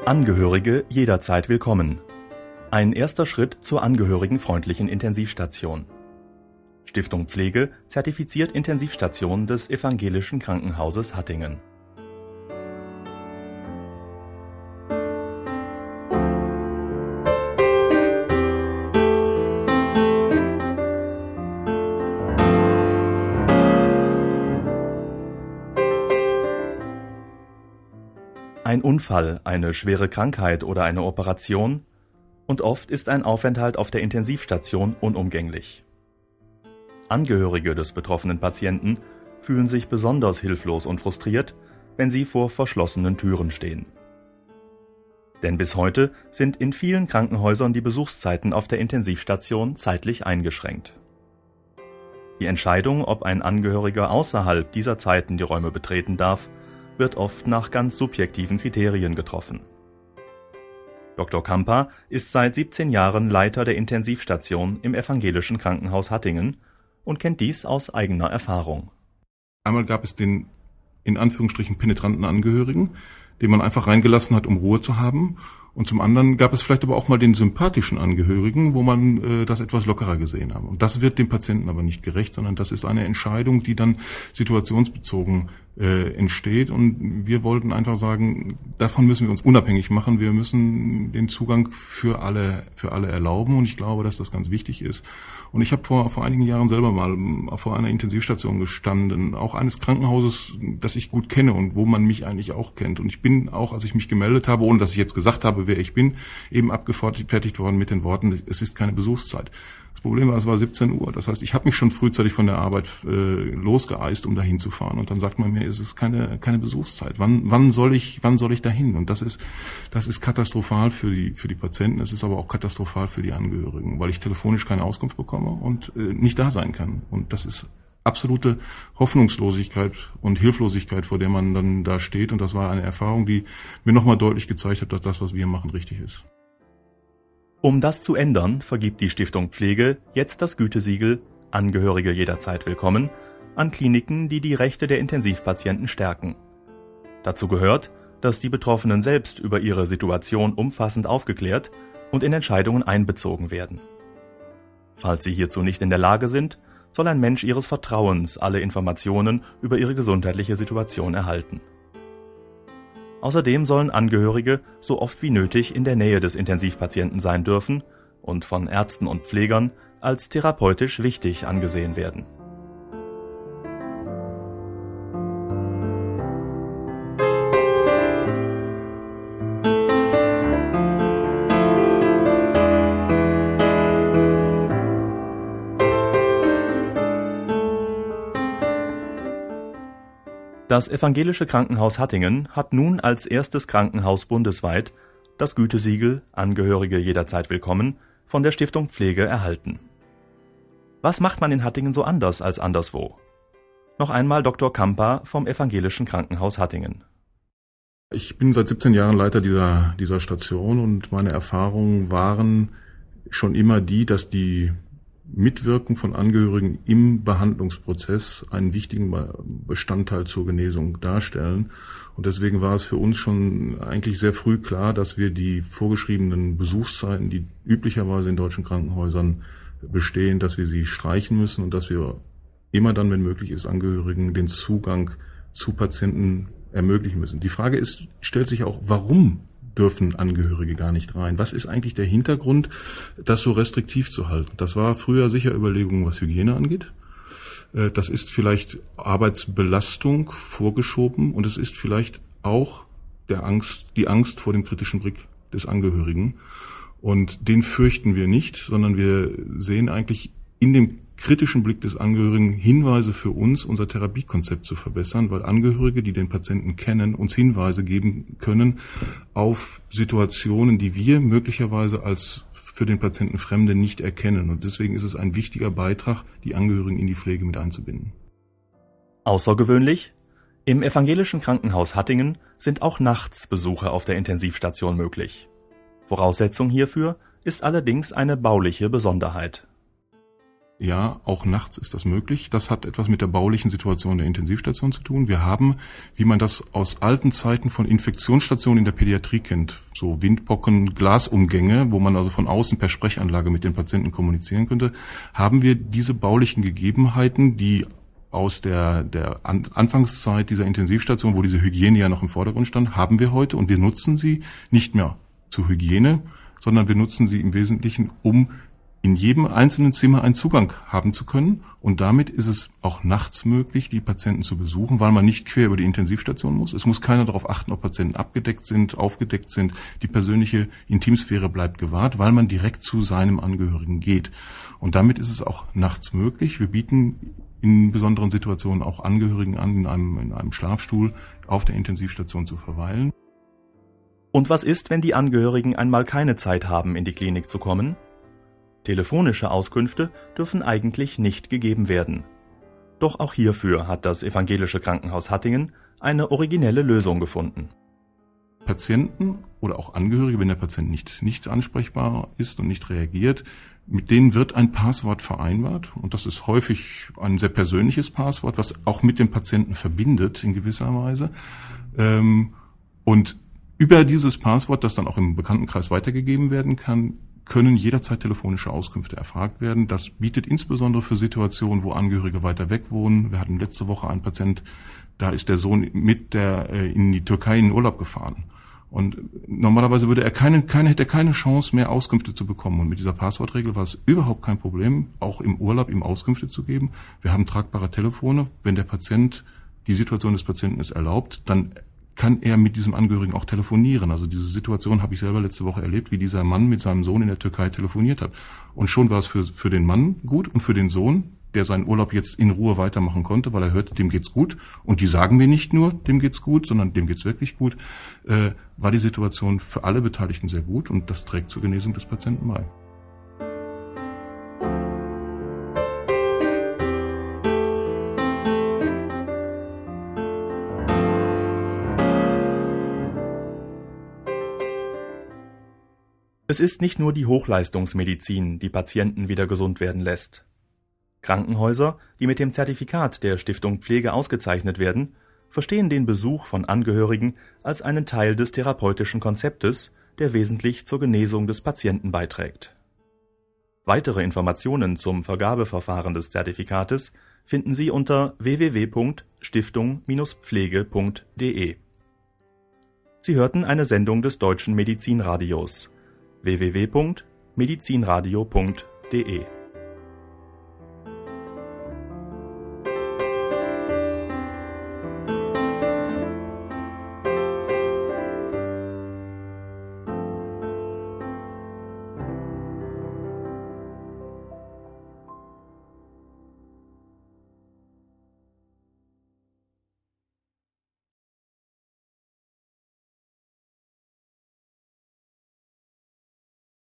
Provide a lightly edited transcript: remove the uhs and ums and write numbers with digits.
Angehörige jederzeit willkommen. Ein erster Schritt zur angehörigenfreundlichen Intensivstation. Stiftung Pflege zertifiziert Intensivstation des Evangelischen Krankenhauses Hattingen. Ein Unfall, eine schwere Krankheit oder eine Operation, und oft ist ein Aufenthalt auf der Intensivstation unumgänglich. Angehörige des betroffenen Patienten fühlen sich besonders hilflos und frustriert, wenn sie vor verschlossenen Türen stehen. Denn bis heute sind in vielen Krankenhäusern die Besuchszeiten auf der Intensivstation zeitlich eingeschränkt. Die Entscheidung, ob ein Angehöriger außerhalb dieser Zeiten die Räume betreten darf, wird oft nach ganz subjektiven Kriterien getroffen. Dr. Kamper ist seit 17 Jahren Leiter der Intensivstation im Evangelischen Krankenhaus Hattingen und kennt dies aus eigener Erfahrung. Einmal gab es den in Anführungsstrichen penetranten Angehörigen, den man einfach reingelassen hat, um Ruhe zu haben. Und zum anderen gab es vielleicht aber auch mal den sympathischen Angehörigen, wo man das etwas lockerer gesehen hat. Und das wird dem Patienten aber nicht gerecht, sondern das ist eine Entscheidung, die dann situationsbezogen entsteht. Und wir wollten einfach sagen, davon müssen wir uns unabhängig machen. Wir müssen den Zugang für alle erlauben. Und ich glaube, dass das ganz wichtig ist. Und ich habe vor einigen Jahren selber mal vor einer Intensivstation gestanden, auch eines Krankenhauses, das ich gut kenne und wo man mich eigentlich auch kennt. Und ich bin auch, als ich mich gemeldet habe, ohne dass ich jetzt gesagt habe, wer ich bin, eben abgefertigt worden mit den Worten, es ist keine Besuchszeit. Das Problem war, es war 17 Uhr. Das heißt, ich habe mich schon frühzeitig von der Arbeit losgeeist, um dahin zu fahren. Und dann sagt man mir, es ist keine Besuchszeit. Wann soll ich dahin? Und das ist katastrophal für die Patienten. Es ist aber auch katastrophal für die Angehörigen, weil ich telefonisch keine Auskunft bekomme und nicht da sein kann. Und das ist absolute Hoffnungslosigkeit und Hilflosigkeit, vor der man dann da steht. Und das war eine Erfahrung, die mir nochmal deutlich gezeigt hat, dass das, was wir machen, richtig ist. Um das zu ändern, vergibt die Stiftung Pflege jetzt das Gütesiegel Angehörige jederzeit willkommen an Kliniken, die die Rechte der Intensivpatienten stärken. Dazu gehört, dass die Betroffenen selbst über ihre Situation umfassend aufgeklärt und in Entscheidungen einbezogen werden. Falls sie hierzu nicht in der Lage sind, soll ein Mensch ihres Vertrauens alle Informationen über ihre gesundheitliche Situation erhalten. Außerdem sollen Angehörige so oft wie nötig in der Nähe des Intensivpatienten sein dürfen und von Ärzten und Pflegern als therapeutisch wichtig angesehen werden. Das Evangelische Krankenhaus Hattingen hat nun als erstes Krankenhaus bundesweit das Gütesiegel Angehörige jederzeit willkommen von der Stiftung Pflege erhalten. Was macht man in Hattingen so anders als anderswo? Noch einmal Dr. Kamper vom Evangelischen Krankenhaus Hattingen. Ich bin seit 17 Jahren Leiter dieser Station und meine Erfahrungen waren schon immer die, dass die Mitwirkung von Angehörigen im Behandlungsprozess einen wichtigen Bestandteil zur Genesung darstellen. Und deswegen war es für uns schon eigentlich sehr früh klar, dass wir die vorgeschriebenen Besuchszeiten, die üblicherweise in deutschen Krankenhäusern bestehen, dass wir sie streichen müssen und dass wir immer dann, wenn möglich ist, Angehörigen den Zugang zu Patienten ermöglichen müssen. Die Frage stellt sich auch, warum dürfen Angehörige gar nicht rein? Was ist eigentlich der Hintergrund, das so restriktiv zu halten? Das war früher sicher Überlegungen, was Hygiene angeht. Das ist vielleicht Arbeitsbelastung vorgeschoben und es ist vielleicht auch die Angst vor dem kritischen Blick des Angehörigen. Und den fürchten wir nicht, sondern wir sehen eigentlich in dem kritischen Blick des Angehörigen Hinweise für uns, unser Therapiekonzept zu verbessern, weil Angehörige, die den Patienten kennen, uns Hinweise geben können auf Situationen, die wir möglicherweise als für den Patienten Fremde nicht erkennen. Und deswegen ist es ein wichtiger Beitrag, die Angehörigen in die Pflege mit einzubinden. Außergewöhnlich? Im Evangelischen Krankenhaus Hattingen sind auch nachts Besuche auf der Intensivstation möglich. Voraussetzung hierfür ist allerdings eine bauliche Besonderheit. Ja, auch nachts ist das möglich. Das hat etwas mit der baulichen Situation der Intensivstation zu tun. Wir haben, wie man das aus alten Zeiten von Infektionsstationen in der Pädiatrie kennt, so Windpocken, Glasumgänge, wo man also von außen per Sprechanlage mit den Patienten kommunizieren könnte, haben wir diese baulichen Gegebenheiten, die aus der Anfangszeit dieser Intensivstation, wo diese Hygiene ja noch im Vordergrund stand, haben wir heute, und wir nutzen sie nicht mehr zur Hygiene, sondern wir nutzen sie im Wesentlichen, um in jedem einzelnen Zimmer einen Zugang haben zu können. Und damit ist es auch nachts möglich, die Patienten zu besuchen, weil man nicht quer über die Intensivstation muss. Es muss keiner darauf achten, ob Patienten abgedeckt sind, aufgedeckt sind. Die persönliche Intimsphäre bleibt gewahrt, weil man direkt zu seinem Angehörigen geht. Und damit ist es auch nachts möglich. Wir bieten in besonderen Situationen auch Angehörigen an, in einem Schlafstuhl auf der Intensivstation zu verweilen. Und was ist, wenn die Angehörigen einmal keine Zeit haben, in die Klinik zu kommen? Telefonische Auskünfte dürfen eigentlich nicht gegeben werden. Doch auch hierfür hat das Evangelische Krankenhaus Hattingen eine originelle Lösung gefunden. Patienten oder auch Angehörige, wenn der Patient nicht ansprechbar ist und nicht reagiert, mit denen wird ein Passwort vereinbart. Und das ist häufig ein sehr persönliches Passwort, was auch mit dem Patienten verbindet in gewisser Weise. Und über dieses Passwort, das dann auch im Bekanntenkreis weitergegeben werden kann, können jederzeit telefonische Auskünfte erfragt werden. Das bietet insbesondere für Situationen, wo Angehörige weiter weg wohnen. Wir hatten letzte Woche einen Patient, da ist der Sohn in die Türkei in den Urlaub gefahren. Und normalerweise hätte er keine Chance mehr, Auskünfte zu bekommen. Und mit dieser Passwortregel war es überhaupt kein Problem, auch im Urlaub ihm Auskünfte zu geben. Wir haben tragbare Telefone. Wenn die Situation des Patienten es erlaubt, dann kann er mit diesem Angehörigen auch telefonieren. Also diese Situation habe ich selber letzte Woche erlebt, wie dieser Mann mit seinem Sohn in der Türkei telefoniert hat. Und schon war es für den Mann gut und für den Sohn, der seinen Urlaub jetzt in Ruhe weitermachen konnte, weil er hört, dem geht's gut. Und die sagen mir nicht nur, dem geht's gut, sondern dem geht's wirklich gut, war die Situation für alle Beteiligten sehr gut, und das trägt zur Genesung des Patienten bei. Es ist nicht nur die Hochleistungsmedizin, die Patienten wieder gesund werden lässt. Krankenhäuser, die mit dem Zertifikat der Stiftung Pflege ausgezeichnet werden, verstehen den Besuch von Angehörigen als einen Teil des therapeutischen Konzeptes, der wesentlich zur Genesung des Patienten beiträgt. Weitere Informationen zum Vergabeverfahren des Zertifikates finden Sie unter www.stiftung-pflege.de. Sie hörten eine Sendung des Deutschen Medizinradios. www.medizinradio.de